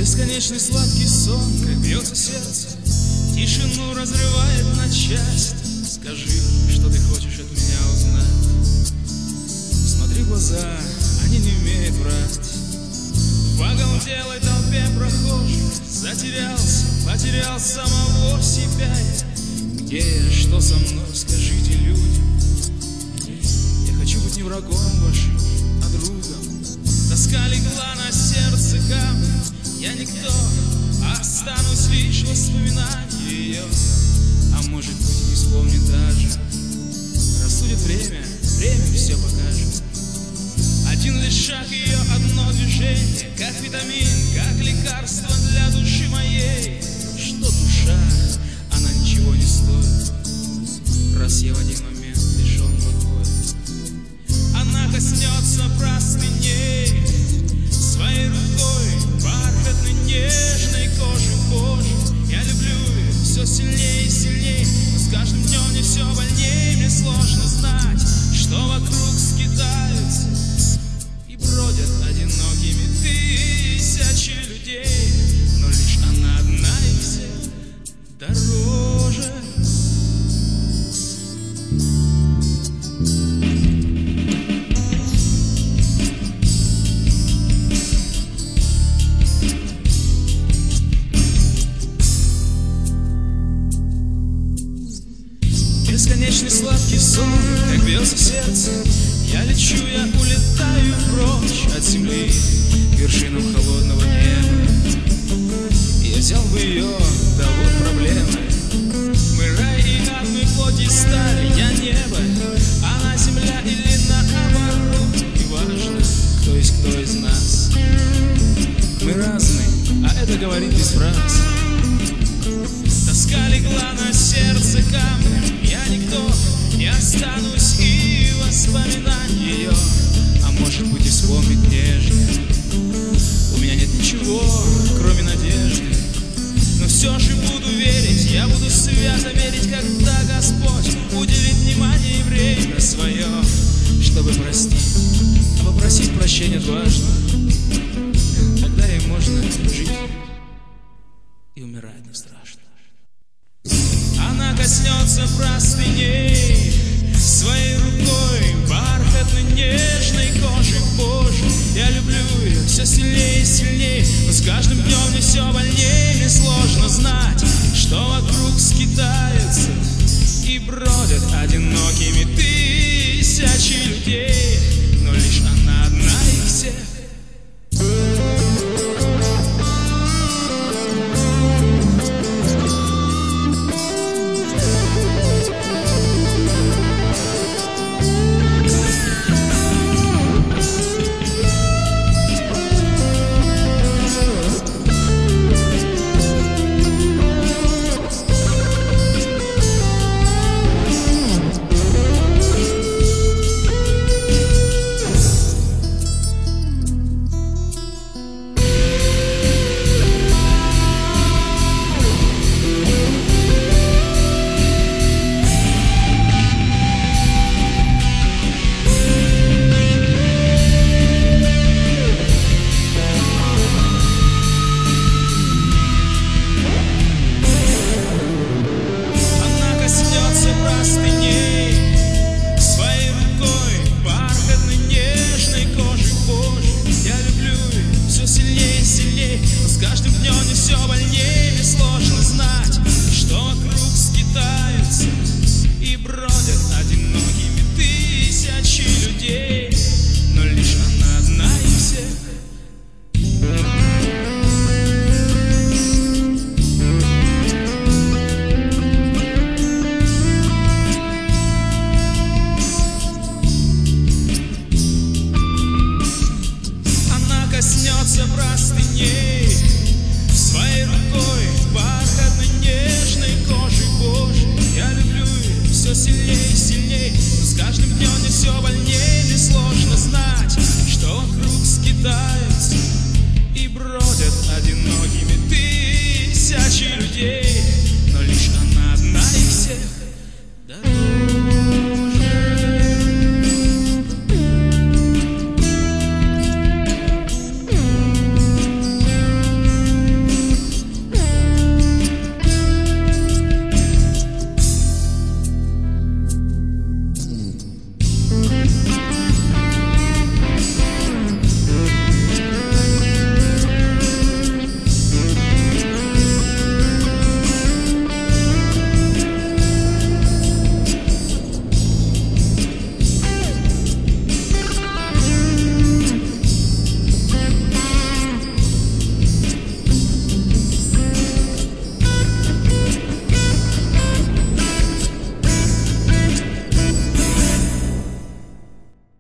Бесконечный сладкий сон, как бьется сердце, тишину разрывает на части. Скажи, что ты хочешь от меня узнать. Смотри в глаза, они не умеют врать. В оголделой толпе прохожих затерялся, потерял самого себя. Где я, что со мной, скажите, люди. Я хочу быть не врагом вашим, а другом. Тоска легла на сердце камня. Я никто, останусь лишь воспоминанием ее. А может быть, не вспомнит даже. Рассудит время, время все покажет. Один лишь шаг ее, одно движение, как витамин, как лекарство для души моей. Что душа, она ничего не стоит, раз я в один момент лишен покоя. Она коснется простыней своей рукой, бархатной нежной кожи. Боже, я люблю ее все сильнее и сильнее, но с каждым днем мне все больнее. Мне сложно знать, что вокруг скитаются и бродят одинокими тысячи людей, но лишь она одна и всех дороже. Бесконечный сладкий сон, как бьется сердце. Я лечу, я улетаю прочь от земли к вершинам холодного неба. Я взял бы ее, да вот проблемы. Мы рай и ад, мы плоть и сталь. Я небо, она земля или наоборот. Не важно, кто есть кто из нас. Мы разные, а это говорит без фраз. Тоска легла на сердце камнем. Я никто, не останусь и воспоминания ее. А может быть и вспомнит нежно. У меня нет ничего, кроме надежды, но все же буду верить. Я буду свято верить, когда Господь уделит внимание и время свое, чтобы простить. А попросить прощения важно. Тогда и можно жить и умирать не страшно. Она коснется простыней своей рукой, бархатной нежной кожи. Боже, я люблю ее все сильнее и сильнее, но с каждым днем мне все больнее. Мне сложно знать, что вокруг скитаются и бродят одинокими тысячи людей, но лишь она одна из всех. Коснется простыней своей рукой, бархатной нежной кожи. Боже, я люблю ее все сильнее и сильнее, но с каждым днем мне все больнее. Мне сложно знать, что вокруг